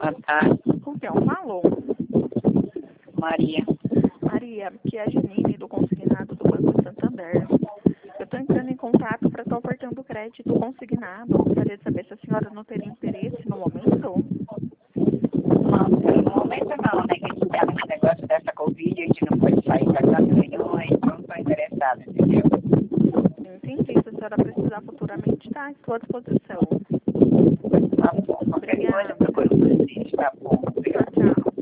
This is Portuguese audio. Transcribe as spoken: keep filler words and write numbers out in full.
Boa tarde. Com quem eu falo? Maria. Maria, que é a Janine, do consignado do Banco Santander. Eu estou entrando em contato para estar ofertando crédito consignado. Gostaria de saber se a senhora não teria interesse no momento. Não, no momento não, né? Que a gente está nesse negócio dessa Covid, a gente não pode sair para casa nenhuma, então não estou interessada, entendeu? Entendi. Se a senhora precisar futuramente, está à sua disposição. Tá bom. Qualquer coisa, Obrigada. procura por vocês, tá bom? Tchau, tchau.